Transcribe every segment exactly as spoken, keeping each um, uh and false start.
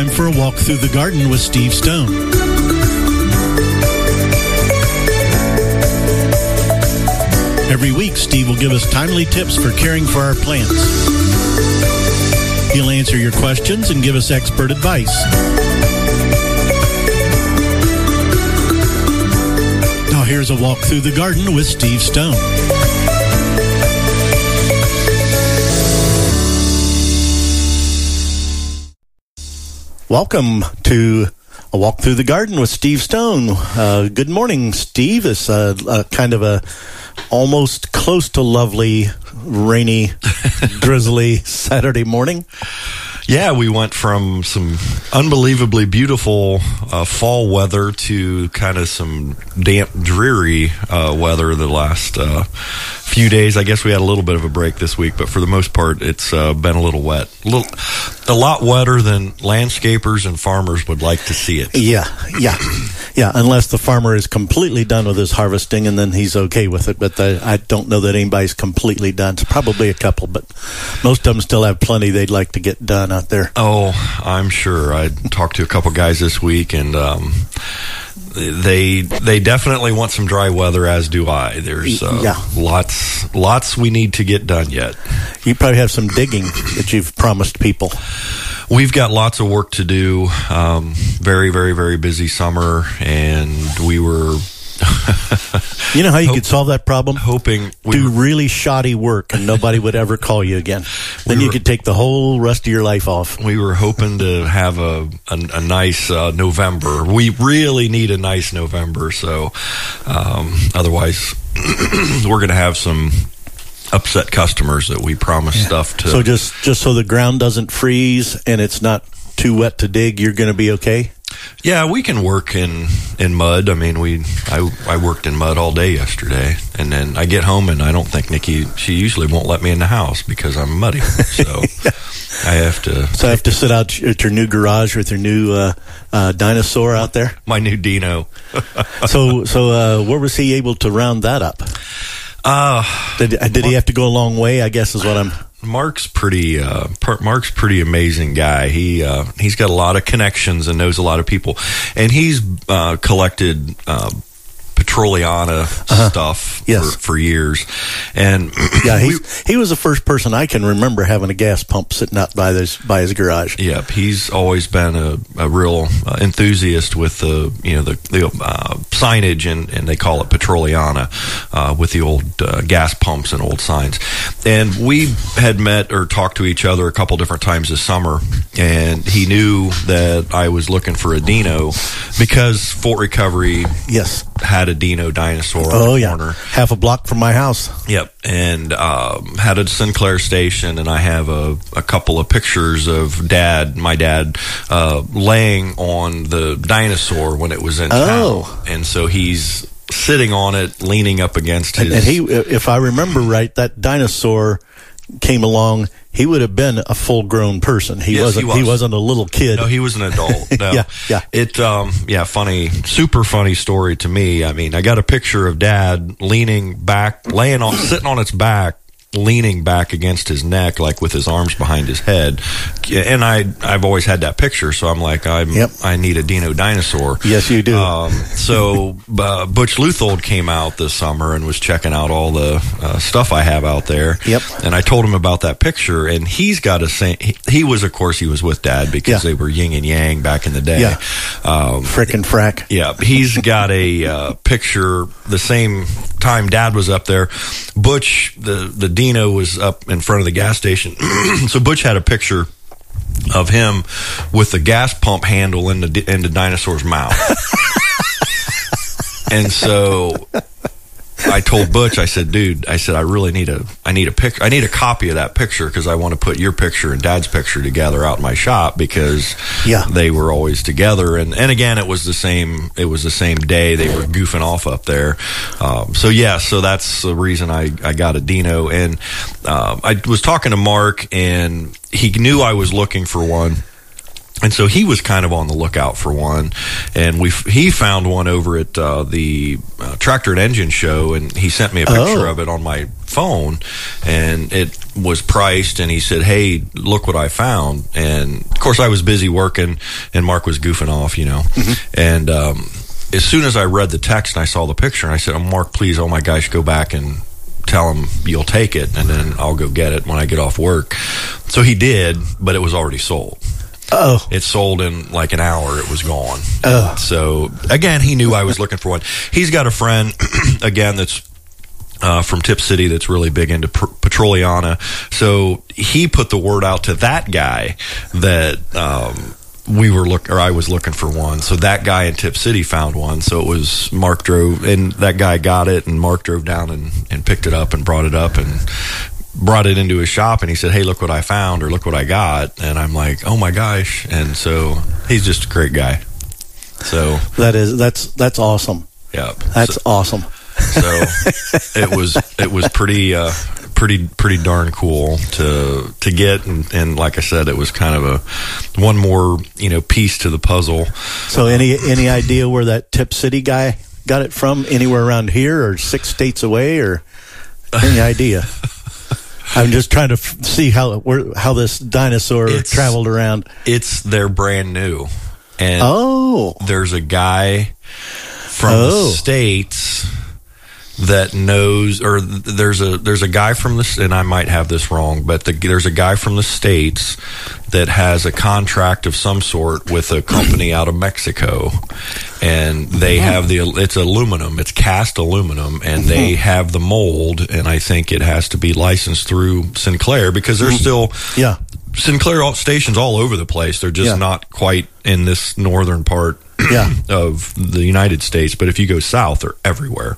time for a walk through the garden with Steve Stone. Every week, Steve will give us timely tips for caring for our plants. He'll answer your questions and give us expert advice. Now here's a walk through the garden with Steve Stone. Welcome to a walk through the garden with Steve Stone. Uh, good morning, Steve. It's a, a kind of a almost close to lovely, rainy, drizzly Saturday morning. Yeah, we went from some unbelievably beautiful uh, fall weather to kind of some damp, dreary uh, weather the last uh, few days. I guess we had a little bit of a break this week, but for the most part, it's uh, been a little wet. A, little, a lot wetter than landscapers and farmers would like to see it. Yeah, yeah, yeah, unless the farmer is completely done with his harvesting, and then he's okay with it. But the, I don't know that anybody's completely done. It's probably a couple, but most of them still have plenty they'd like to get done out there. Oh, I'm sure. I talked to a couple guys this week, and um, they they definitely want some dry weather, as do I. There's uh, yeah. lots lots we need to get done yet. You probably have some digging that you've promised people. We've got lots of work to do. Um, very, very, very busy summer, and we were... You know how you Hope, could solve that problem? Hoping we do were, really shoddy work and nobody would ever call you again. Then we you were, could take the whole rest of your life off. We were hoping to have a a, a nice uh, November. We really need a nice November, so um, otherwise we're going to have some upset customers that we promised yeah. stuff to. So just just so the ground doesn't freeze and it's not too wet to dig, you're going to be okay? Yeah, we can work in, in mud. I mean, we I I worked in mud all day yesterday, and then I get home and I don't think Nikki. She usually won't let me in the house because I'm muddy. So yeah. I have to. So I have to sit out at your new garage with your new uh, uh, dinosaur out there. My new Dino. so so uh, where was he able to round that up? Uh, did did he have to go a long way? I guess is what I'm. Mark's pretty. Uh, Mark's pretty amazing guy. He uh, he's got a lot of connections and knows a lot of people, and he's uh, collected uh, Petroliana uh-huh. stuff yes. for, for years. And yeah, he he was the first person I can remember having a gas pump sitting out by this by his garage. Yep, he's always been a, a real uh, enthusiast with the you know the, the uh, signage and, and they call it Petroliana uh, with the old uh, gas pumps and old signs. And we had met or talked to each other a couple different times this summer, and he knew that I was looking for a Dino because Fort Recovery yes had a Dino dinosaur oh, on the yeah. corner. Half a block from my house. Yep, and um, had a Sinclair station, and I have a, a couple of pictures of Dad, my dad, uh, laying on the dinosaur when it was in oh. town. And so he's sitting on it, leaning up against his... And, and he, if I remember right, that dinosaur came along, he would have been a full-grown person. He yes, wasn't. He, was. he wasn't a little kid. No, he was an adult. No. yeah, yeah. It, um, yeah, funny, super funny story to me. I mean, I got a picture of Dad leaning back, laying on, sitting on its back, leaning back against his neck, like with his arms behind his head. And I, I've always had that picture, so I'm like, I'm, yep. I need a Dino dinosaur. Yes, you do. Um, so uh, Butch Luthold came out this summer and was checking out all the uh, stuff I have out there. Yep. And I told him about that picture, and he's got a same. He, he was, of course, he was with Dad because yeah. they were yin and yang back in the day. Yeah. Um, Frickin' frack. Yeah. He's got a uh, picture the same time Dad was up there. Butch, the the Dino was up in front of the gas station. So Butch had a picture of him with the gas pump handle in the in the dinosaur's mouth. And so I told Butch, I said, dude, I said, I really need a, I need a pic, I need a copy of that picture because I want to put your picture and Dad's picture together out in my shop because yeah. they were always together. And, and again, it was the same, it was the same day they were goofing off up there. Um, so yeah, so that's the reason I, I got a Dino. And, um, I was talking to Mark and he knew I was looking for one. And so he was kind of on the lookout for one, and we he found one over at uh, the uh, Tractor and Engine Show, and he sent me a picture Oh. of it on my phone, and it was priced, and he said, hey, look what I found. And of course I was busy working, and Mark was goofing off, you know. Mm-hmm. And um, as soon as I read the text and I saw the picture, and I said, oh, Mark, please, oh my gosh, go back and tell him you'll take it, and then I'll go get it when I get off work. So he did, but it was already sold. Oh, It sold in like an hour. It was gone. Oh. So again, he knew I was looking for one. He's got a friend again that's uh, from Tip City that's really big into pr- Petroliana. So he put the word out to that guy that um, we were look or I was looking for one. So that guy in Tip City found one. So it was Mark drove, and that guy got it, and Mark drove down and, and picked it up and brought it up and brought it into his shop, and he said, hey, look what I found, or look what I got. And I'm like, oh my gosh. And so he's just a great guy. So that is that's that's awesome. yeah, That's so, awesome. so it was it was pretty uh, pretty pretty darn cool to to get, and, and like I said, it was kind of a one more you know piece to the puzzle. So any any idea where that Tip City guy got it from? Anywhere around here, or six states away, or any idea? I'm just trying to f- see how where, how this dinosaur It's- traveled around. It's they're brand new, and Oh, there's a guy from Oh. the States that knows, or there's a there's a guy from the, and I might have this wrong, but the, there's a guy from the States that has a contract of some sort with a company out of Mexico, and they have the, it's aluminum, it's cast aluminum, and they have the mold, and I think it has to be licensed through Sinclair, because there's still yeah. Sinclair all- stations all over the place. They're just Yeah. not quite in this northern part Yeah. of the United States, but if you go south, they're everywhere.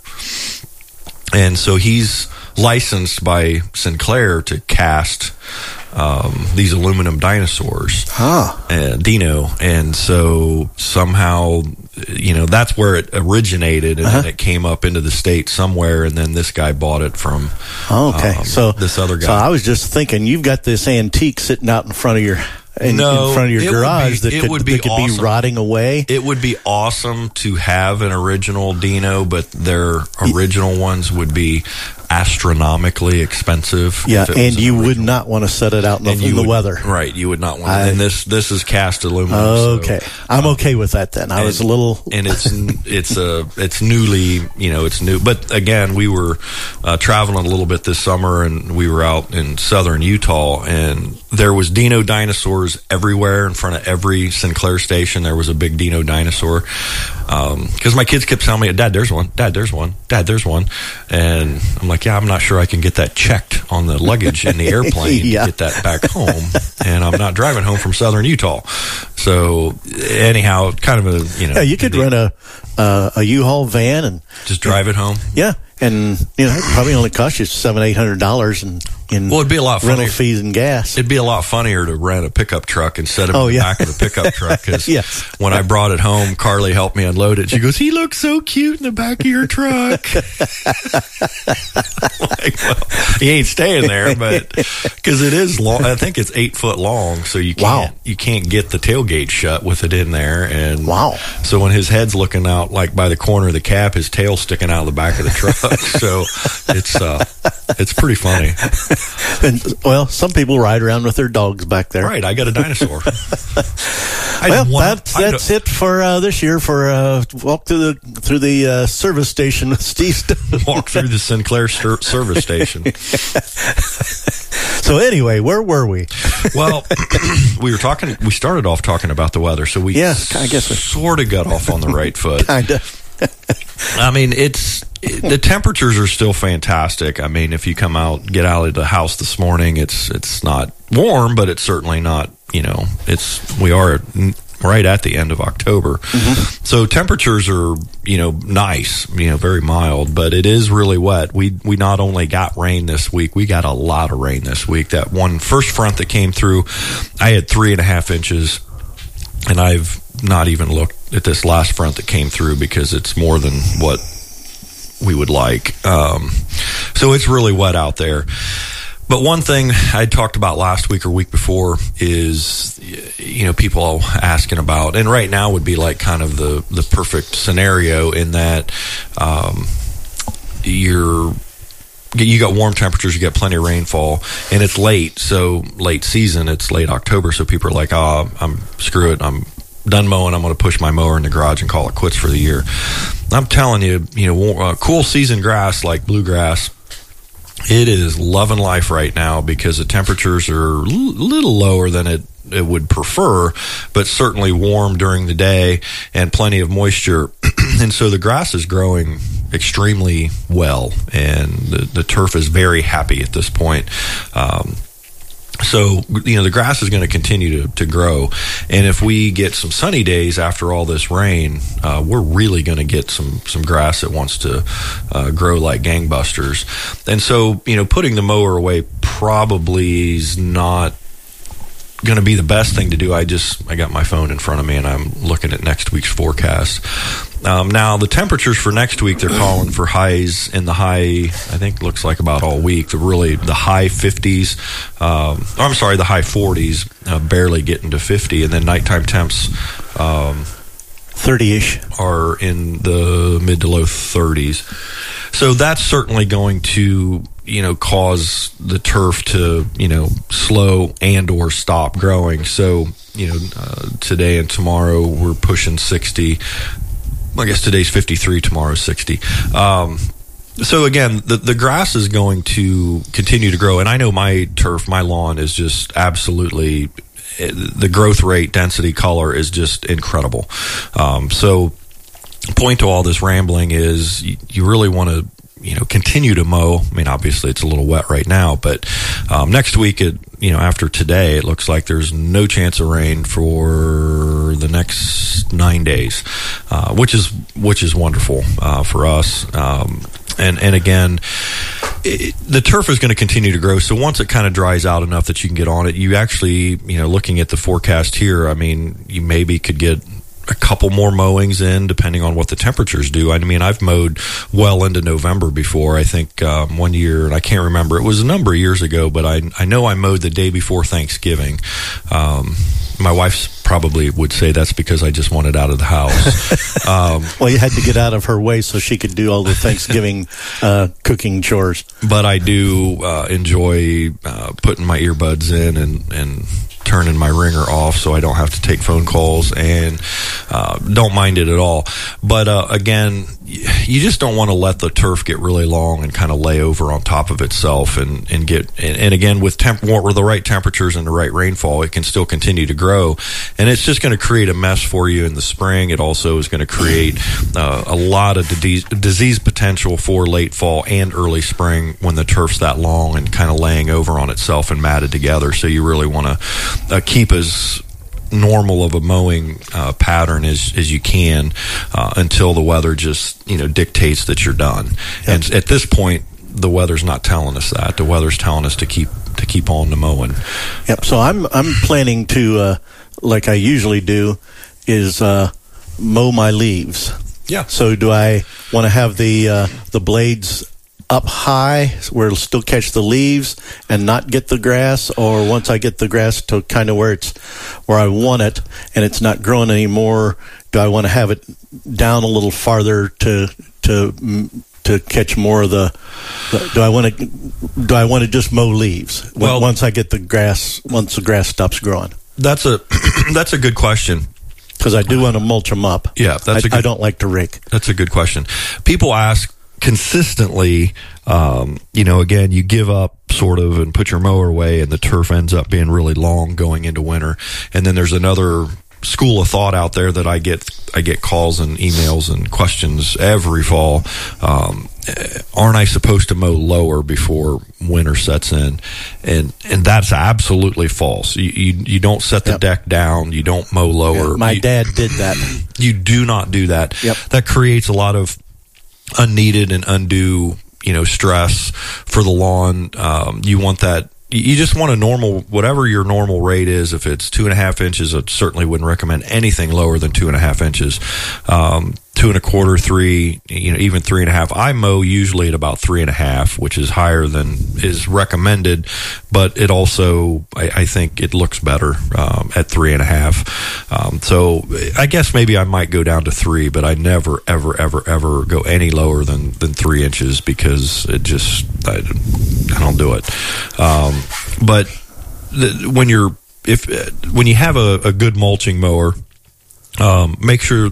And so he's licensed by Sinclair to cast um, these aluminum dinosaurs, Huh. uh, Dino. And so somehow, you know, that's where it originated, and Uh-huh. then it came up into the States somewhere, and then this guy bought it from Oh, okay. um, so this other guy. So I was just thinking, you've got this antique sitting out in front of your in, No, in front of your it would garage be- that it could, would be that could be awesome. rotting away. It would be awesome to have an original Dino, but their original ones would be astronomically expensive. Yeah, if it was and an you would original. not want to set it out in the, And in you the would- weather. right? You would not want. I- to. And this this is cast aluminum. so- Okay, I'm okay with that then. I was a little. and it's it's a it's newly you know it's new. But again, we were uh, traveling a little bit this summer, and we were out in southern Utah, and there was Dino dinosaurs everywhere in front of every Sinclair station. There was a big Dino dinosaur, because my kids kept telling me, "Dad, there's one. Dad, there's one. Dad, there's one." And I'm like, "Yeah, I'm not sure I can get that checked on the luggage in the airplane Yeah. to get that back home, and I'm not driving home from southern Utah." So anyhow, kind of a you know, Yeah, you could rent a uh, a U-Haul van and just drive it home. yeah, and you know it probably only cost you seven eight hundred dollars in in Well, it'd be a lot rental funnier. fees and gas. It'd be a lot funnier to rent a pickup truck and set him Oh, in the yeah. back of the pickup truck. Because Yes. when I brought it home, Carly helped me unload it. She goes, "He looks so cute in the back of your truck." Like, well, he ain't staying there, but because it is long, I think it's eight foot long, so you can't Wow. you can't get the tailgate shut with it in there. And Wow. so when his head's looking out like by the corner of the cap, his tail's sticking out of the back of the truck. So it's uh, it's pretty funny. And, well, some people ride around with their dogs back there. Right, I got a dinosaur. I Well, had one- that's I had that's it for uh, this year for uh, walk through the through the uh, service station with Steve Stone. walk through the Sinclair ser- service station. So anyway, where were we? Well, we were talking. We started off talking about the weather, so we Yeah, I guess we- sort of got off on the right foot. Kind of. I mean, it's it, the temperatures are still fantastic. I mean, if you come out, get out of the house this morning, it's it's not warm, but it's certainly not. You know, it's we are right at the end of October, mm-hmm. So temperatures are you know nice, you know, very mild, but it is really wet. We we not only got rain this week, we got a lot of rain this week. That one first front that came through, I had three and a half inches, and I've not even looked at this last front that came through because it's more than what we would like. Um, so it's really wet out there. But one thing I talked about last week or week before is, you know, people asking about, and right now would be like kind of the, the perfect scenario in that um, you're, you got warm temperatures, you got plenty of rainfall, and it's late, so late season, it's late October, so people are like, oh, I'm screw it, I'm done mowing, I'm going to push my mower in the garage and call it quits for the year. I'm telling you, you know, uh, cool season grass like bluegrass, it is loving life right now because the temperatures are a little lower than it, it would prefer, but certainly warm during the day and plenty of moisture. And so the grass is growing extremely well, and the, the turf is very happy at this point. Um, So, you know, the grass is going to continue to, to grow. And if we get some sunny days after all this rain, uh, we're really going to get some, some grass that wants to uh, grow like gangbusters. And so, you know, putting the mower away probably is not going to be the best thing to do. I just, I got my phone in front of me and I'm looking at next week's forecast. Um, now, the temperatures for next week, they're calling for highs in the high, I think looks like about all week, the really the high fifties, um, I'm sorry, the high forties, uh, barely getting to fifty, and then nighttime temps um, thirty-ish are in the mid to low thirties. So that's certainly going to, you know, cause the turf to, you know, slow and or stop growing. So, you know, uh, today and tomorrow we're pushing sixty. I guess today's fifty-three, tomorrow's sixty. Um, so again, the, the grass is going to continue to grow. And I know my turf, my lawn is just absolutely, the growth rate, density, color is just incredible. Um, so point to all this rambling is you, you really want to, you know, continue to mow. I mean, obviously it's a little wet right now, but um, next week, it, you know, after today, it looks like there's no chance of rain for the next nine days, uh, which is which is wonderful uh, for us. Um, and and again, it, the turf is going to continue to grow. So once it kind of dries out enough that you can get on it, you actually, you know, looking at the forecast here, I mean, you maybe could get a couple more mowings in, depending on what the temperatures do. I mean, I've mowed well into November before. I think um, one year, and I can't remember, it was a number of years ago, but I I know I mowed the day before Thanksgiving. Um, my wife probably would say that's because I just wanted out of the house. Um, well, you had to get out of her way so she could do all the Thanksgiving uh, cooking chores. But I do uh, enjoy uh, putting my earbuds in and, and turning my ringer off so I don't have to take phone calls, and uh, don't mind it at all. But uh, again, you just don't want to let the turf get really long and kind of lay over on top of itself and, and get, and, and again, with temp, with the right temperatures and the right rainfall, it can still continue to grow. And it's just going to create a mess for you in the spring. It also is going to create uh, a lot of disease, disease potential for late fall and early spring when the turf's that long and kind of laying over on itself and matted together. So you really want to uh, keep as normal of a mowing uh, pattern as, as you can uh, until the weather just, you know, dictates that you're done. Yep. And at this point, the weather's not telling us that. The weather's telling us to keep to keep on the mowing. Yep. So I'm I'm planning to, uh, like I usually do, is uh, mow my leaves. Yeah. So do I want to have the uh, the blades up high where it'll still catch the leaves and not get the grass, or once I get the grass to kind of where it's where I want it and it's not growing anymore, do I want to have it down a little farther to to to catch more of the, the do I want to do I want to just mow leaves well, once I get the grass once the grass stops growing? That's a that's a good question. Because I do want to mulch them up. Yeah, that's I, a good, I don't like to rake. That's a good question. People ask consistently, um, you know, again, you give up sort of and put your mower away and the turf ends up being really long going into winter. And then there's another school of thought out there that I get, I get calls and emails and questions every fall. Um, aren't I supposed to mow lower before winter sets in? And, and that's absolutely false. You, you, you don't set the yep. deck down. You don't mow lower. Yeah, my you, dad did that. You do not do that. Yep. That creates a lot of unneeded and undue, you know, stress for the lawn. Um, you want that, you just want a normal, whatever your normal rate is. If it's two and a half inches, I certainly wouldn't recommend anything lower than two and a half inches. Um, two and a quarter, three, you know, even three and a half. I mow usually at about three and a half, which is higher than is recommended, but it also, I, I think it looks better um, at three and a half. Um, so I guess maybe I might go down to three, but I never, ever, ever, ever go any lower than, than three inches because it just, I, I don't do it. Um, but the, when you're, if, when you have a, a good mulching mower, um, make sure,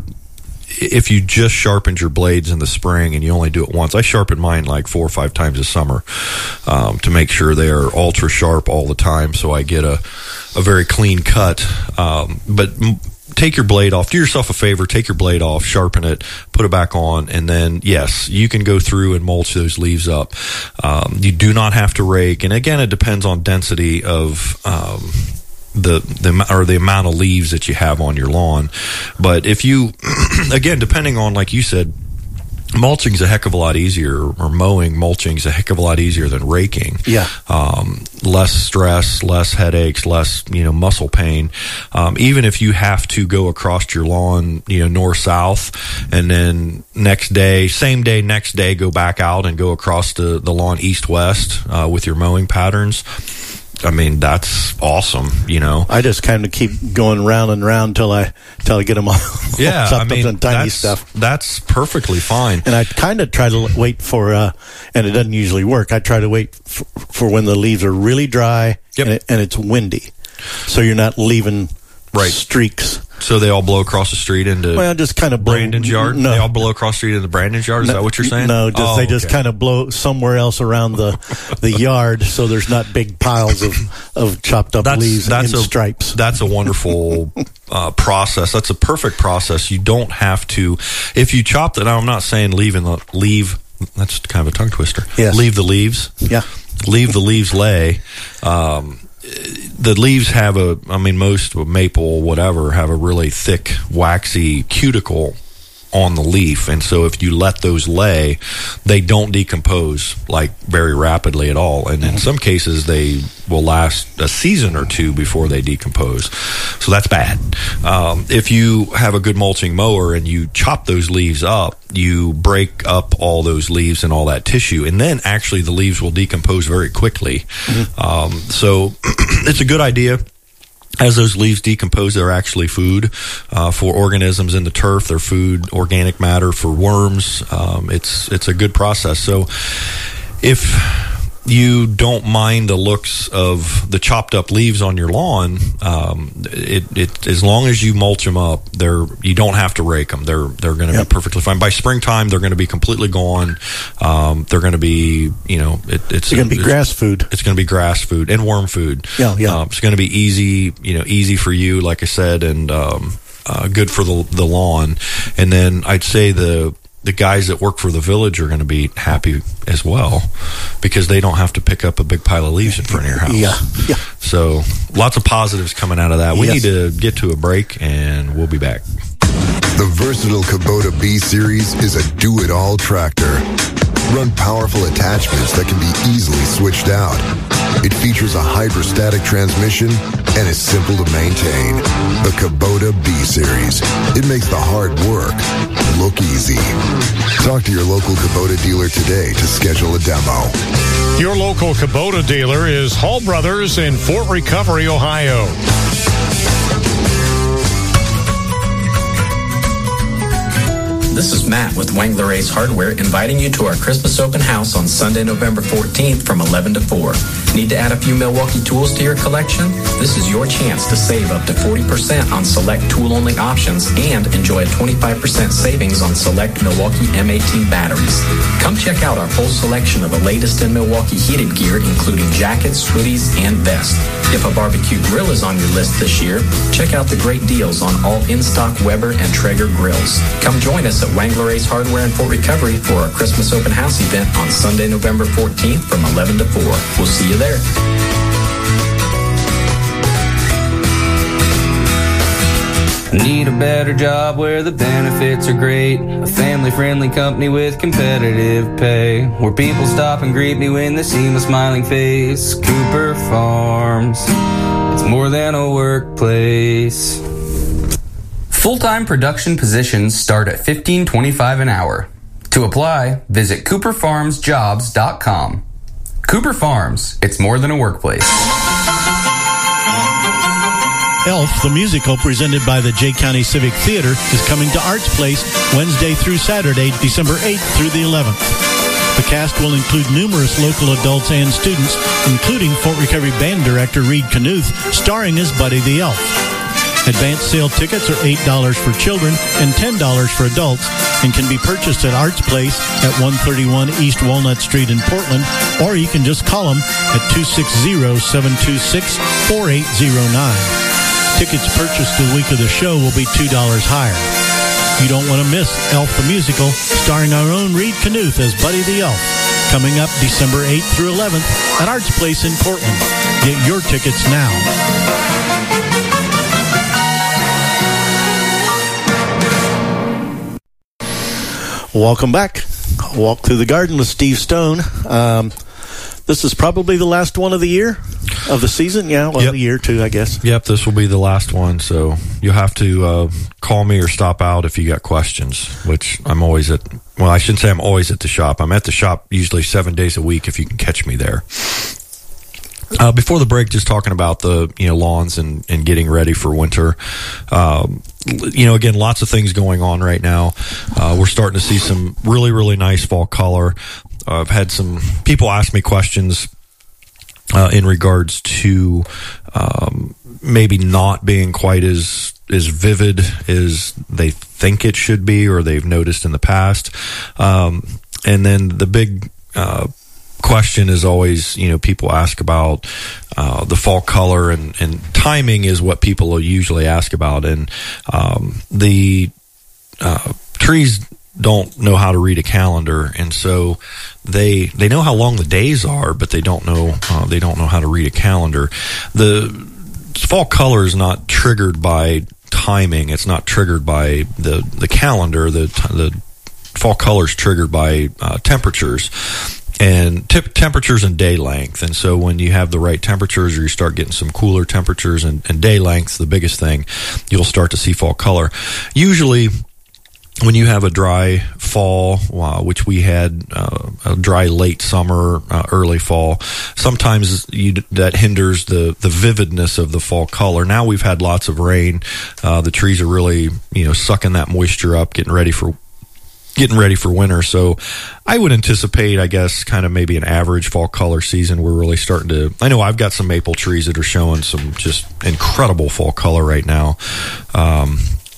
if you just sharpened your blades in the spring and you only do it once, I sharpen mine like four or five times a summer um, to make sure they are ultra sharp all the time, so I get a, a very clean cut. Um, but m- take your blade off. Do yourself a favor. Take your blade off, sharpen it, put it back on, and then, yes, you can go through and mulch those leaves up. Um, you do not have to rake. And, again, it depends on density of um, – the the or the amount of leaves that you have on your lawn. But if you, again, depending on, like you said, mulching is a heck of a lot easier, or mowing, mulching is a heck of a lot easier than raking. Yeah. Um, less stress, less headaches, less, you know, muscle pain. Um, even if you have to go across your lawn, you know, north, south, and then next day, same day, next day, go back out and go across the, the lawn east, west, uh, with your mowing patterns. I mean, that's awesome, you know. I just kind of keep going round and round till I till I get them all yeah, chopped I mean, up in tiny that's, stuff. That's perfectly fine. And I kind of try to wait for, uh, and it doesn't usually work. I try to wait for, for when the leaves are really dry yep. and, it, and it's windy, so you're not leaving right. streaks. So they all blow across the street into well, just kind of blow, Brandon's yard? No. They all blow across the street into Brandon's yard? Is no, that what you're saying? No, just, oh, they just okay. kind of blow somewhere else around the the yard, so there's not big piles of, of chopped up that's, leaves that's in a, stripes. That's a wonderful uh, process. That's a perfect process. You don't have to, if you chop it, I'm not saying leave, in the, leave that's kind of a tongue twister. Yes. Leave the leaves. Yeah. Leave the leaves lay. Um, the leaves have a, I mean, most maple, whatever, have a really thick, waxy cuticle on the leaf, and so if you let those lay, they don't decompose like very rapidly at all, and in some cases they will last a season or two before they decompose, so that's bad. Um, if you have a good mulching mower and you chop those leaves up, you break up all those leaves and all that tissue, and then actually the leaves will decompose very quickly. Mm-hmm. Um, so it's a good idea. As those leaves decompose, they're actually food uh, for organisms in the turf. They're food, organic matter for worms. Um, it's it's a good process. So if you don't mind the looks of the chopped up leaves on your lawn, um, it, it as long as you mulch them up, they're you don't have to rake them. They're they're going to yep. be perfectly fine. By springtime, they're going to be completely gone. Um, they're going to be you know it, it's going to be grass food. It's going to be grass food and worm food. Yeah, yeah. Um, it's going to be easy, you know, easy for you, like I said, and um, uh, good for the the lawn. And then I'd say the. The guys that work for the village are going to be happy as well because they don't have to pick up a big pile of leaves in front of your house. Yeah, yeah. So lots of positives coming out of that. We yes. need to get to a break, and we'll be back. The versatile Kubota B-Series is a do-it-all tractor. Run powerful attachments that can be easily switched out. It features a hydrostatic transmission and is simple to maintain. The Kubota B-Series. It makes the hard work look easy. Talk to your local Kubota dealer today to schedule a demo. Your local Kubota dealer is Hall Brothers in Fort Recovery, Ohio. This is Matt with Wangler Ace Hardware inviting you to our Christmas open house on Sunday, November fourteenth from eleven to four. Need to add a few Milwaukee tools to your collection? This is your chance to save up to forty percent on select tool-only options and enjoy a twenty-five percent savings on select Milwaukee M eighteen batteries. Come check out our full selection of the latest in Milwaukee heated gear, including jackets, hoodies, and vests. If a barbecue grill is on your list this year, check out the great deals on all in-stock Weber and Traeger grills. Come join us at Wangler Ace Hardware in Fort Recovery for our Christmas open house event on Sunday, November fourteenth from eleven to four. We'll see you there. Need a better job where the benefits are great. A family-friendly company with competitive pay. Where people stop and greet me when they see my smiling face. Cooper Farms. It's more than a workplace. Full-time production positions start at fifteen twenty-five an hour. To apply, visit cooper farms jobs dot com. Cooper Farms, it's more than a workplace. Elf, the musical presented by the Jay County Civic Theater, is coming to Arts Place Wednesday through Saturday, December eighth through the eleventh. The cast will include numerous local adults and students, including Fort Recovery Band Director Reed Knuth, starring as Buddy the Elf. Advanced sale tickets are eight dollars for children and ten dollars for adults and can be purchased at Arts Place at one thirty-one East Walnut Street in Portland, or you can just call them at two six zero, seven two six, four eight zero nine. Tickets purchased the week of the show will be two dollars higher. You don't want to miss Elf the Musical, starring our own Reed Knuth as Buddy the Elf, coming up December eighth through eleventh at Arts Place in Portland. Get your tickets now. Welcome back. Walk Through the Garden with Steve Stone. Um, this is probably the last one of the year, of the season. Yeah, well, Yep. the year too, I guess. Yep, this will be the last one, so you'll have to uh, call me or stop out if you got questions, which I'm always at, well, I shouldn't say I'm always at the shop. I'm at the shop usually seven days a week if you can catch me there. Uh, before the break, just talking about the, you know, lawns and, and getting ready for winter. Um, you know, again, lots of things going on right now. Uh, we're starting to see some really, really nice fall color. Uh, I've had some people ask me questions uh, in regards to um, maybe not being quite as as vivid as they think it should be or they've noticed in the past. Um, and then the big uh question is always, you know, people ask about uh, the fall color, and, and timing is what people will usually ask about. And um, the uh, trees don't know how to read a calendar, and so they they know how long the days are, but they don't know uh, they don't know how to read a calendar. The fall color is not triggered by timing; it's not triggered by the the calendar. The the fall color is triggered by uh, temperatures. And tip temperatures and day length. And so when you have the right temperatures, or you start getting some cooler temperatures and, and day length, the biggest thing, you'll start to see fall color. Usually when you have a dry fall, uh, which we had uh, a dry late summer, uh, early fall, sometimes you, that hinders the, the vividness of the fall color. Now we've had lots of rain. Uh, the trees are really, you know, sucking that moisture up, getting ready for getting ready for winter. So I would anticipate, I guess, kind of maybe an average fall color season. We're really starting to, I know I've got some maple trees that are showing some just incredible fall color right now. Um,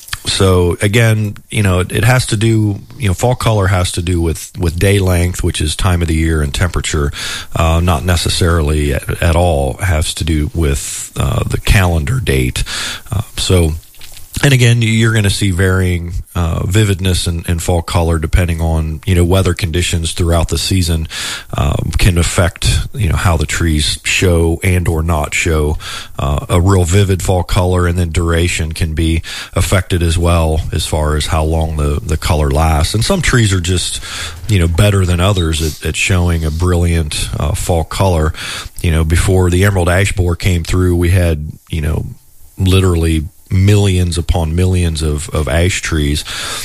so again, you know, it, it has to do, you know, fall color has to do with, with day length, which is time of the year, and temperature, uh, not necessarily at, at all has to do with, uh, the calendar date. Uh, so, And again, you're going to see varying uh, vividness and, and fall color depending on, you know, weather conditions throughout the season um, can affect, you know, how the trees show and or not show uh, a real vivid fall color, and then duration can be affected as well as far as how long the, the color lasts. And some trees are just, you know, better than others at, at showing a brilliant uh, fall color. You know, before the emerald ash borer came through, we had, you know, literally millions upon millions of, of ash trees.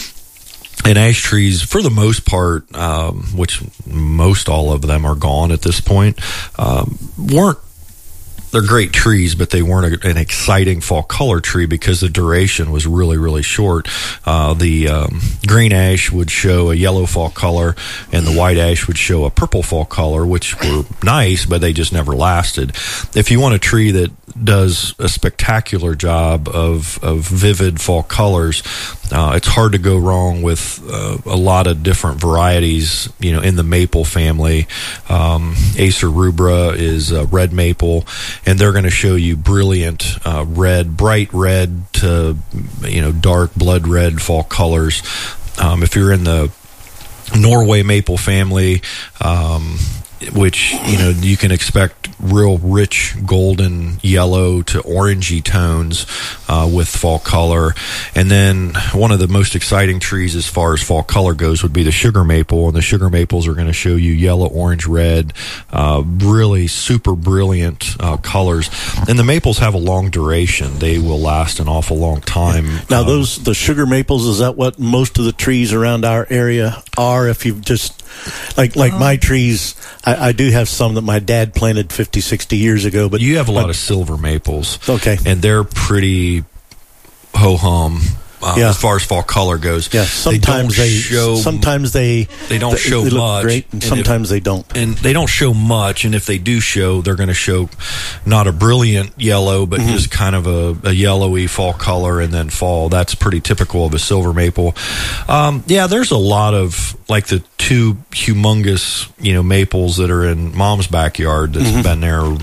And ash trees, for the most part, um, which most all of them are gone at this point, um, weren't, they're great trees, but they weren't a, an exciting fall color tree because the duration was really, really short. Uh, the um, green ash would show a yellow fall color, and the white ash would show a purple fall color, which were nice, but they just never lasted. If you want a tree that does a spectacular job of, of vivid fall colors, uh, it's hard to go wrong with uh, a lot of different varieties, you know, in the maple family. Um, Acer rubra is uh, red maple, and they're going to show you brilliant uh, red, bright red to, you know, dark blood red fall colors. Um, if you're in the Norway maple family, um, which, you know, you can expect real rich golden yellow to orangey tones uh, with fall color. And then one of the most exciting trees as far as fall color goes would be the sugar maple, and the sugar maples are going to show you yellow, orange, red, uh, really super brilliant uh, colors. And the maples have a long duration. They will last an awful long time. Now, um, those the sugar maples, is that what most of the trees around our area are? If you've just like like my trees, I, I do have some that my dad planted fifty, sixty years ago. But you have a lot but, of silver maples. Okay. And they're pretty ho-hum. Uh, yeah. As far as fall color goes, yeah. Sometimes they, they don't show. Sometimes they they don't they, show they look much. Great, and, and sometimes if, they don't. And they don't show much. And if they do show, they're going to show not a brilliant yellow, but mm-hmm. just kind of a, a yellowy fall color, and then fall. That's pretty typical of a silver maple. Um, yeah, there's a lot of like the two humongous, you know, maples that are in Mom's backyard that's mm-hmm. been there.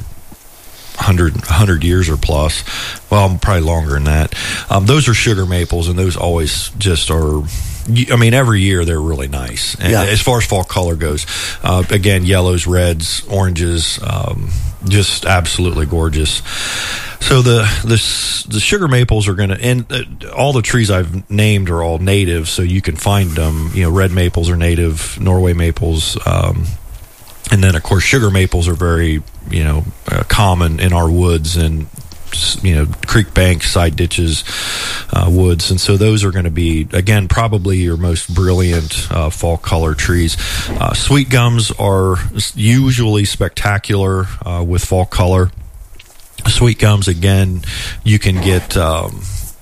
one hundred years or plus. Well, probably longer than that. Um, those are sugar maples, and those always just are, I mean, every year they're really nice. And yeah. as far as fall color goes, uh, again, yellows, reds, oranges, um, just absolutely gorgeous. So the the, the sugar maples are going to, and uh, all the trees I've named are all native, so you can find them. You know, red maples are native, Norway maples, um, and then, of course, sugar maples are very, you know, uh, common in our woods and, you know, creek banks, side ditches, uh, woods. And so those are going to be, again, probably your most brilliant uh, fall color trees. Uh, sweet gums are usually spectacular uh, with fall color. Sweet gums, again, you can get um,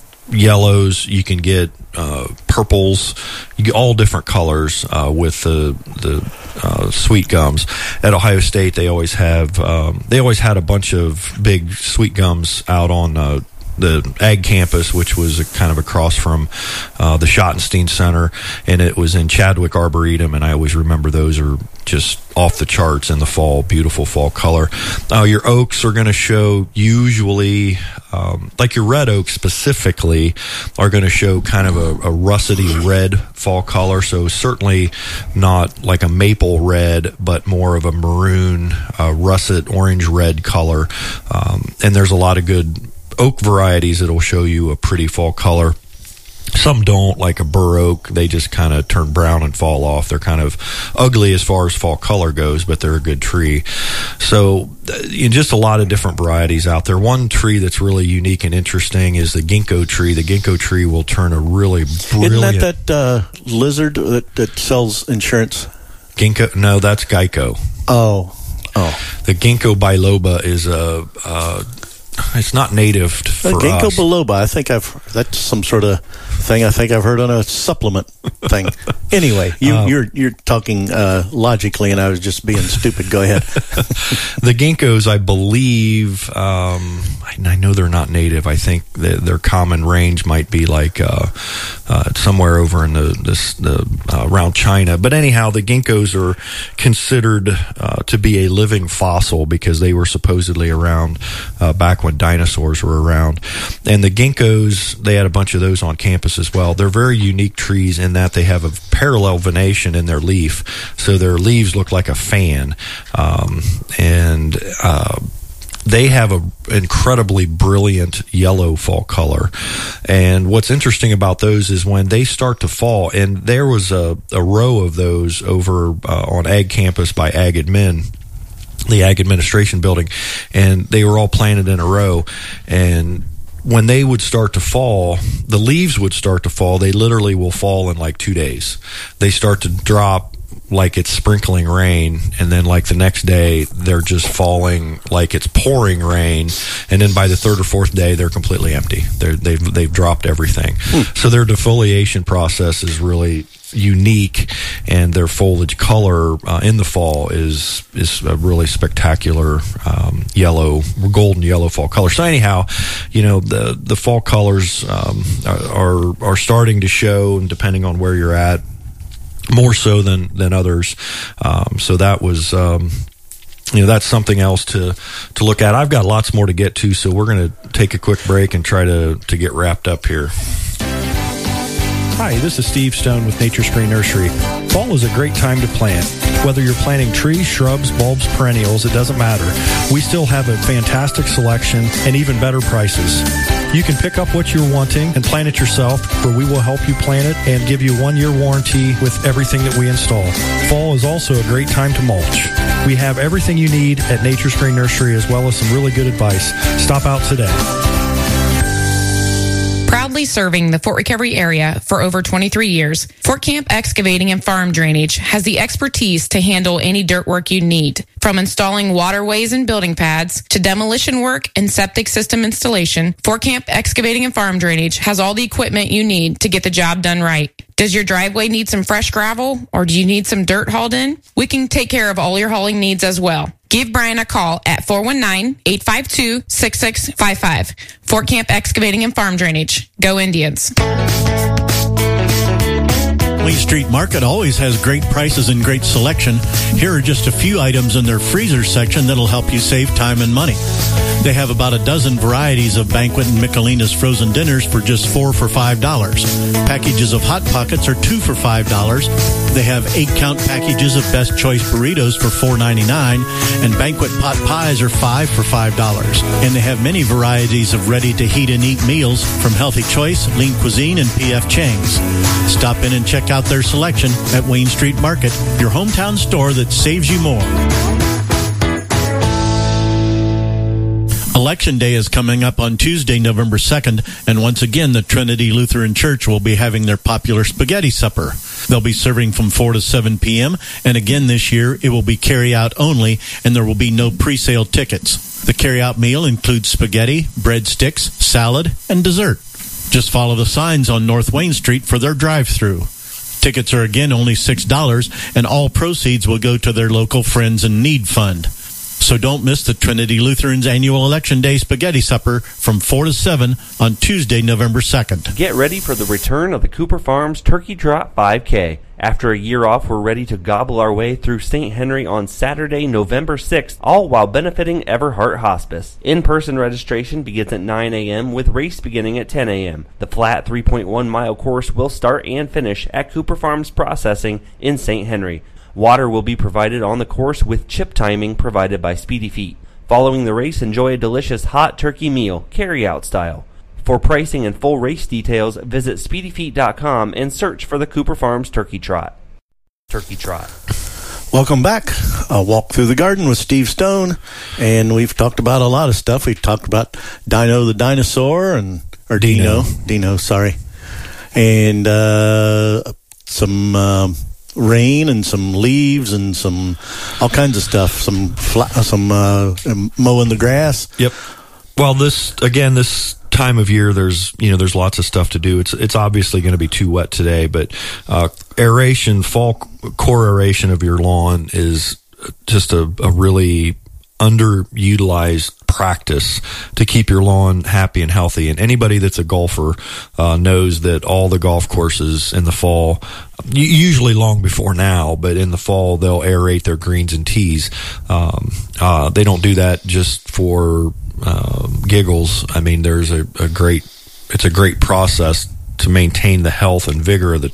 yellows, you can get uh, purples, you get all different colors uh, with the the uh, sweet gums. At Ohio State, they always have um, they always had a bunch of big sweet gums out on uh, the ag campus, which was a, kind of across from uh, the Schottenstein Center, and it was in Chadwick Arboretum, and I always remember those are just off the charts in the fall, beautiful fall color. Uh, your oaks are going to show usually, um, like your red oaks specifically, are going to show kind of a, a russety red fall color, so certainly not like a maple red, but more of a maroon, uh, russet, orange-red color. Um, and there's a lot of good oak varieties that'll show you a pretty fall color. Some don't, like a bur oak. They just kind of turn brown and fall off. They're kind of ugly as far as fall color goes, but they're a good tree. So uh, just a lot of different varieties out there. One tree that's really unique and interesting is the ginkgo tree. The ginkgo tree will turn a really brilliant... Isn't that that uh, lizard that, that sells insurance? Ginkgo? No, that's Geico. Oh. Oh. The ginkgo biloba is a... Uh, it's not native for uh, ginkgo us. biloba. I think I've that's some sort of thing. I think I've heard on a supplement thing. Anyway, you, um, you're you're talking uh, logically, and I was just being stupid. Go ahead. The ginkgos, I believe, um, I, I know they're not native. I think the, their common range might be like uh, uh, somewhere over in the this the uh, around China. But anyhow, the ginkgos are considered uh, to be a living fossil because they were supposedly around uh, back when dinosaurs were around. And the ginkgos, they had a bunch of those on campus as well. They're very unique trees in that they have a parallel venation in their leaf, so their leaves look like a fan, um, and uh, they have an incredibly brilliant yellow fall color. And what's interesting about those is when they start to fall, and there was a, a row of those over uh, on Ag Campus by Ag Admin, the Ag Administration building, and they were all planted in a row. And when they would start to fall, the leaves would start to fall. They literally will fall in like two days. They start to drop like it's sprinkling rain, and then like the next day they're just falling like it's pouring rain, and then by the third or fourth day they're completely empty. They're, they've they've dropped everything. Hmm. So their defoliation process is really unique, and their foliage color uh, in the fall is is a really spectacular um, yellow, golden yellow fall color. So anyhow, you know, the the fall colors um, are are starting to show, and depending on where you're at, more so than than others. Um, so that was. Um, You know, that's something else to, to look at. I've got lots more to get to, so we're going to take a quick break and try to, to get wrapped up here. Hi, this is Steve Stone with Nature Screen Nursery. Fall is a great time to plant. Whether you're planting trees, shrubs, bulbs, perennials, it doesn't matter. We still have a fantastic selection and even better prices. You can pick up what you're wanting and plant it yourself, where we will help you plant it and give you a one-year warranty with everything that we install. Fall is also a great time to mulch. We have everything you need at Nature Screen Nursery, as well as some really good advice. Stop out today. Proudly serving the Fort Recovery area for over twenty-three years, Fort Camp Excavating and Farm Drainage has the expertise to handle any dirt work you need. From installing waterways and building pads to demolition work and septic system installation, Fort Camp Excavating and Farm Drainage has all the equipment you need to get the job done right. Does your driveway need some fresh gravel, or do you need some dirt hauled in? We can take care of all your hauling needs as well. Give Brian a call at four one nine, eight five two, six six five five. Fort Camp Excavating and Farm Drainage. Go Indians. Wayne Street Market always has great prices and great selection. Here are just a few items in their freezer section that'll help you save time and money. They have about a dozen varieties of Banquet and Michelina's frozen dinners for just four for five dollars. Packages of Hot Pockets are two for five dollars. They have eight-count packages of Best Choice burritos for four ninety-nine, and Banquet pot pies are five for five dollars. And they have many varieties of ready-to-heat-and-eat meals from Healthy Choice, Lean Cuisine, and P F Chang's. Stop in and check out their selection at Wayne Street Market, your hometown store that saves you more. Election Day is coming up on Tuesday, November second, and once again, the Trinity Lutheran Church will be having their popular spaghetti supper. They'll be serving from four to seven p.m., and again this year, it will be carry-out only, and there will be no pre-sale tickets. The carry-out meal includes spaghetti, breadsticks, salad, and dessert. Just follow the signs on North Wayne Street for their drive-thru. Tickets are again only six dollars, and all proceeds will go to their local Friends in Need Fund. So don't miss the Trinity Lutheran's annual Election Day Spaghetti Supper from four to seven on Tuesday, November second. Get ready for the return of the Cooper Farms Turkey Trot five K. After a year off, we're ready to gobble our way through Saint Henry on Saturday, November sixth, all while benefiting Everhart Hospice. In-person registration begins at nine a.m. with race beginning at ten a.m. The flat three point one mile course will start and finish at Cooper Farms Processing in Saint Henry. Water will be provided on the course with chip timing provided by Speedy Feet. Following the race, enjoy a delicious hot turkey meal, carry-out style. For pricing and full race details, visit speedy feet dot com and search for the Cooper Farms Turkey Trot. Turkey Trot. Welcome back. A walk through the garden with Steve Stone, and we've talked about a lot of stuff. We've talked about Dino the dinosaur, and or Dino, Dino, Dino sorry, and uh, some um, rain and some leaves and some all kinds of stuff. Some fla- some uh, mowing the grass. Yep. Well, this again, this time of year, there's you know there's lots of stuff to do. It's it's obviously going to be too wet today, but uh, aeration, fall core aeration of your lawn is just a, a really underutilized practice to keep your lawn happy and healthy. And anybody that's a golfer uh, knows that all the golf courses in the fall, usually long before now, but in the fall, they'll aerate their greens and tees. Um, uh, they don't do that just for uh, giggles. I mean, there's a, a great, it's a great process to maintain the health and vigor of the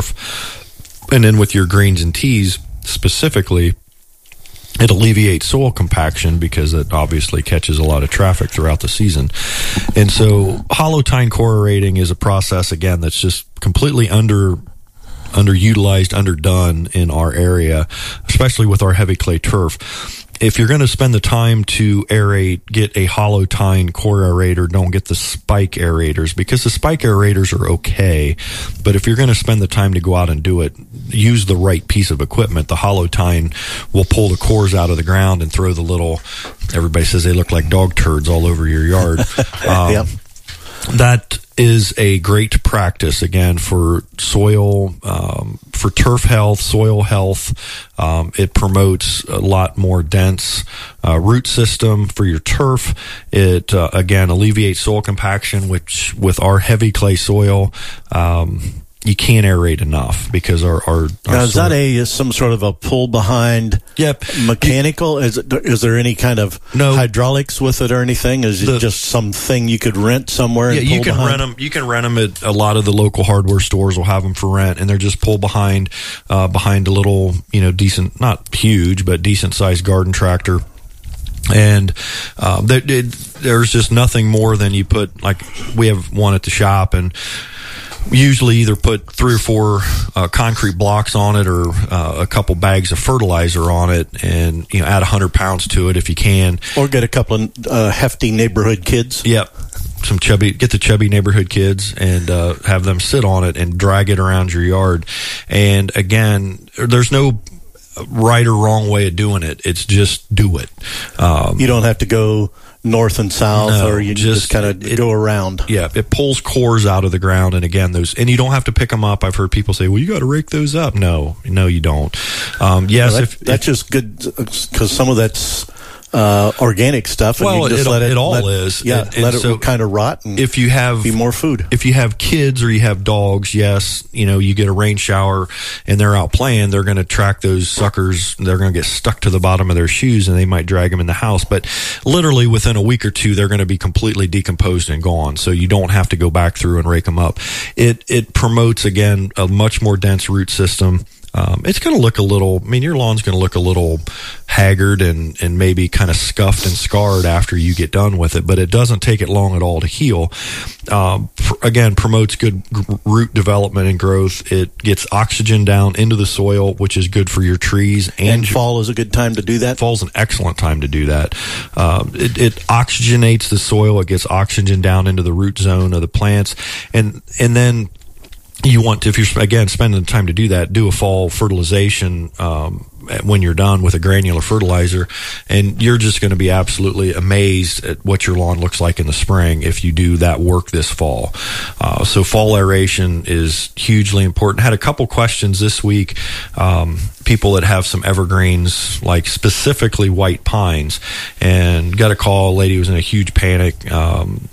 turf. And then with your greens and tees specifically, it alleviates soil compaction because it obviously catches a lot of traffic throughout the season. And so hollow tine core aerating is a process, again, that's just completely under underutilized, underdone in our area, especially with our heavy clay turf. If you're going to spend the time to aerate, get a hollow tine core aerator. Don't get the spike aerators, because the spike aerators are okay. But if you're going to spend the time to go out and do it, use the right piece of equipment. The hollow tine will pull the cores out of the ground and throw the little, everybody says they look like dog turds all over your yard. Um, yep. That is a great practice, again, for soil, um, for turf health, soil health. Um, it promotes a lot more dense uh, root system for your turf. It, uh, again, alleviates soil compaction, which with our heavy clay soil, um, you can't aerate enough because our our, our now, is soil, that a some sort of a pull behind yep mechanical? Is it, is there any kind of no hydraulics with it or anything? Is it the, just something you could rent somewhere? Yeah, and you pull can behind? rent them. You can rent them at a lot of the local hardware stores. Will have them for rent, and they're just pull behind uh, behind a little, you know, decent, not huge, but decent sized garden tractor. And um, there, it, there's just nothing more than you put, like we have one at the shop, and usually either put three or four uh, concrete blocks on it or uh, a couple bags of fertilizer on it, and you know, add one hundred pounds to it if you can. Or get a couple of uh, hefty neighborhood kids. Yep. Some chubby, get the chubby neighborhood kids and uh, have them sit on it and drag it around your yard. And again, there's no right or wrong way of doing it. It's just do it. Um, you don't have to go north and south, no, or you just, just kind of go around. Yeah, it pulls cores out of the ground, and again, those, and you don't have to pick them up. I've heard people say, "Well, you got to rake those up." No, no, you don't. Um, yes, well, that, if that's if, just good because some of that's uh, organic stuff. And well, you just it, let it, it all let, is. Yeah, and, and let it so kind of rot. And if you have be more food, if you have kids or you have dogs, yes, you know, you get a rain shower and they're out playing, they're going to track those suckers. They're going to get stuck to the bottom of their shoes, and they might drag them in the house. But literally within a week or two, they're going to be completely decomposed and gone. So you don't have to go back through and rake them up. It it promotes again a much more dense root system. Um, it's going to look a little, I mean, your lawn's going to look a little haggard and, and maybe kind of scuffed and scarred after you get done with it, but it doesn't take it long at all to heal. Um, pr- again, promotes good g- root development and growth. It gets oxygen down into the soil, which is good for your trees. And, and fall is a good time to do that? Fall's an excellent time to do that. Um, it, it oxygenates the soil. It gets oxygen down into the root zone of the plants. And, and then, you want to, if you're, again, spending the time to do that, do a fall fertilization um, when you're done with a granular fertilizer, and you're just going to be absolutely amazed at what your lawn looks like in the spring if you do that work this fall. Uh, so fall aeration is hugely important. Had a couple questions this week, um, people that have some evergreens, like specifically white pines, and got a call, a lady was in a huge panic. Um,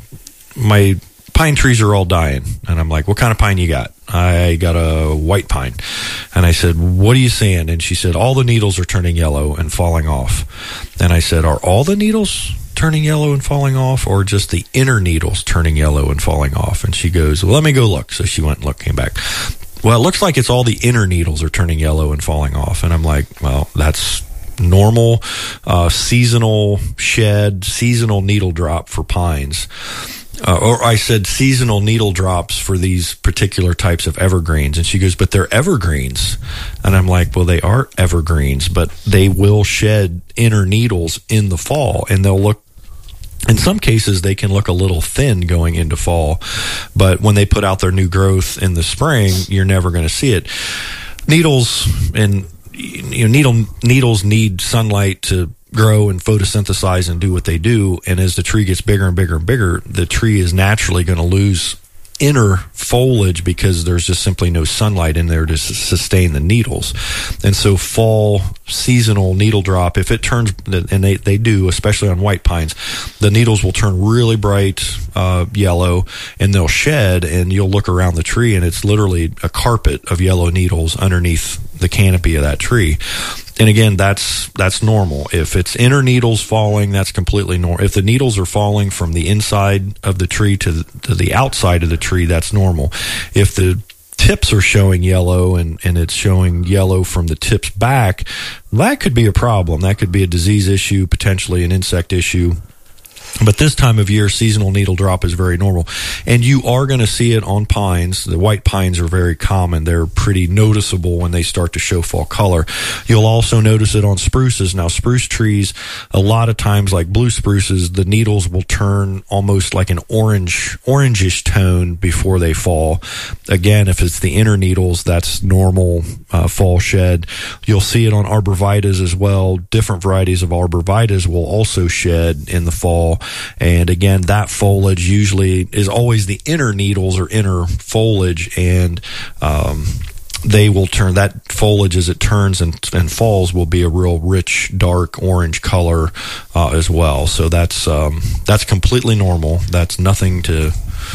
my pine trees are all dying. And I'm like, what kind of pine you got? I got a white pine. And I said, what are you seeing? And she said, all the needles are turning yellow and falling off. And I said, are all the needles turning yellow and falling off, or just the inner needles turning yellow and falling off? And she goes, well, let me go look. So she went and looked, came back. Well, it looks like it's all the inner needles are turning yellow and falling off. And I'm like, well, that's normal uh, seasonal shed, seasonal needle drop for pines. Uh, or I said seasonal needle drops for these particular types of evergreens. And she goes, but they're evergreens. And I'm like, well, they are evergreens, but they will shed inner needles in the fall, and they'll look, in some cases, they can look a little thin going into fall. But when they put out their new growth in the spring, you're never going to see it. Needles and you know, needle needles need sunlight to grow and photosynthesize and do what they do. And as the tree gets bigger and bigger and bigger, the tree is naturally going to lose inner foliage because there's just simply no sunlight in there to s- sustain the needles. And so fall seasonal needle drop, if it turns, and they, they do, especially on white pines, the needles will turn really bright uh, yellow, and they'll shed, and you'll look around the tree and it's literally a carpet of yellow needles underneath the canopy of that tree. And again, that's that's normal. If it's inner needles falling, that's completely normal. If the needles are falling from the inside of the tree to the, to the outside of the tree, that's normal. If the tips are showing yellow and, and it's showing yellow from the tips back, that could be a problem. That could be a disease issue, potentially an insect issue. But this time of year, seasonal needle drop is very normal. And you are going to see it on pines. The white pines are very common. They're pretty noticeable when they start to show fall color. You'll also notice it on spruces. Now, spruce trees, a lot of times, like blue spruces, the needles will turn almost like an orange, orangish tone before they fall. Again, if it's the inner needles, that's normal uh, fall shed. You'll see it on arborvitaes as well. Different varieties of arborvitaes will also shed in the fall. And again, that foliage usually is always the inner needles or inner foliage, and um, they will turn, that foliage as it turns and, and falls will be a real rich, dark orange color uh, as well. So that's um, that's completely normal. That's nothing to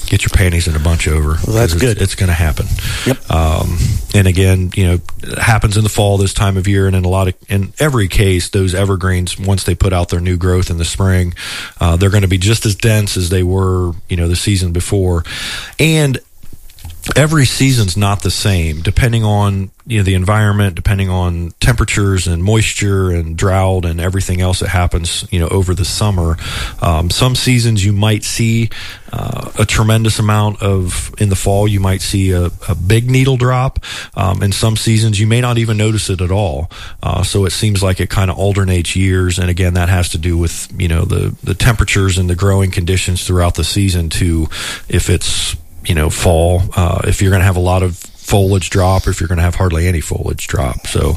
get your panties in a bunch over. Well, that's it's, good. It's going to happen. Yep. Um, and again, you know, it happens in the fall this time of year, and in a lot of, in every case, those evergreens, once they put out their new growth in the spring, uh, they're going to be just as dense as they were, you know, the season before. And every season's not the same, depending on, you know, the environment, depending on temperatures and moisture and drought and everything else that happens, you know, over the summer. Um, some seasons you might see uh, a tremendous amount of, in the fall, you might see a, a big needle drop. Um, in some seasons you may not even notice it at all. Uh, so it seems like it kind of alternates years. And again, that has to do with, you know, the, the temperatures and the growing conditions throughout the season too, if it's, you know, fall, uh, if you're going to have a lot of foliage drop, or if you're going to have hardly any foliage drop. So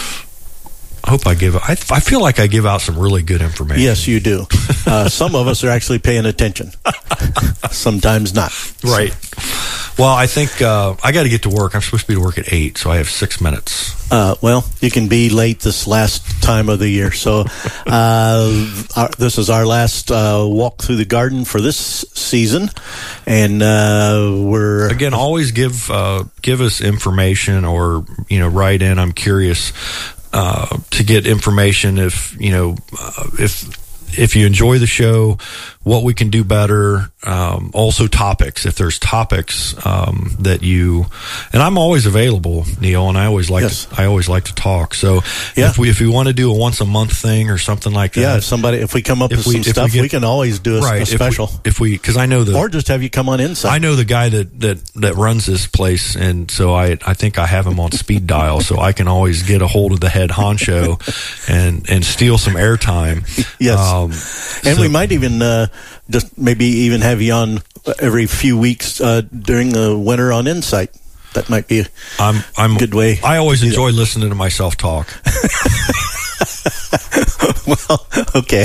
I hope I give, I, I feel like I give out some really good information. Yes, you do. Uh, some of us are actually paying attention. Sometimes not. Right. Well, I think uh, I got to get to work. I'm supposed to be to work at eight, so I have six minutes. Uh, well, you can be late this last time of the year. So uh, our, this is our last uh, walk through the garden for this season, and uh, we're again always give uh, give us information, or you know, write in. I'm curious uh, to get information if you know uh, if. If you enjoy the show, what we can do better. Um, also topics. If there's topics um, that you, and I'm always available, Neil, and I always like yes. to, I always like to talk. So yeah. if we if we want to do a once a month thing or something like that, yeah. If somebody, if we come up with we, some stuff, we, get, we can always do a, right, a special. If we, because I know the, or just have you come on Insight. I know the guy that that that runs this place, and so I I think I have him on speed dial, so I can always get a hold of the head honcho and and steal some airtime. Yes. Um, and so, we might even uh, just maybe even have you on every few weeks uh, during the winter on Insight. That might be a I'm, I'm, good way. I always enjoy yeah. listening to myself talk. Well, okay.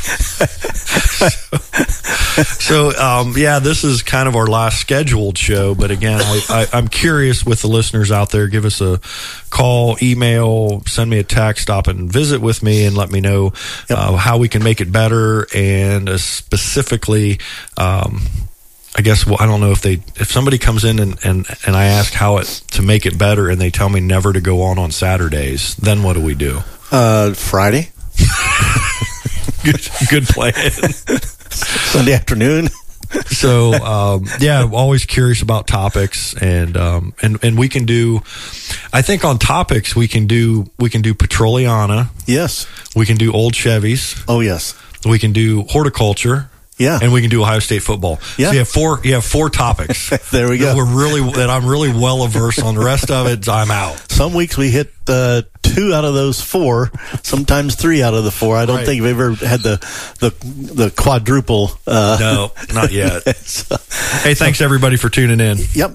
so, so um, yeah, this is kind of our last scheduled show. But again, I, I, I'm curious with the listeners out there. Give us a call, email, send me a text, stop and visit with me, and let me know yep. uh, how we can make it better. And uh, specifically, um, I guess well, I don't know if they if somebody comes in and, and, and I ask how it to make it better, and they tell me never to go on on Saturdays. Then what do we do? Uh, Friday. good, good plan. Sunday afternoon. So um, yeah, I'm always curious about topics, and um, and and we can do. I think on topics we can do we can do Petroliana. Yes. We can do old Chevys. Oh yes. We can do horticulture. Yeah, and we can do Ohio State football. Yeah, so you have four. You have four topics. There we go. That we're really that I'm really well averse on. The rest of it, I'm out. Some weeks we hit uh, two out of those four. Sometimes three out of the four. I don't right. think we've ever had the the the quadruple. Uh, no, not yet. so, hey, thanks everybody for tuning in. Yep.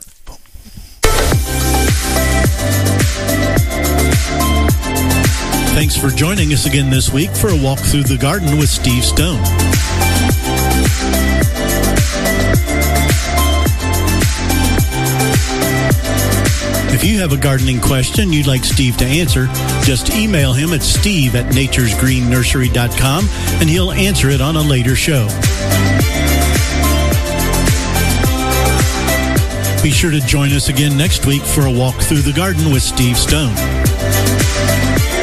Thanks for joining us again this week for a walk through the garden with Steve Stone. If you have a gardening question you'd like Steve to answer, just email him at steve at natures green nursery dot com and he'll answer it on a later show. Be sure to join us again next week for a walk through the garden with Steve Stone.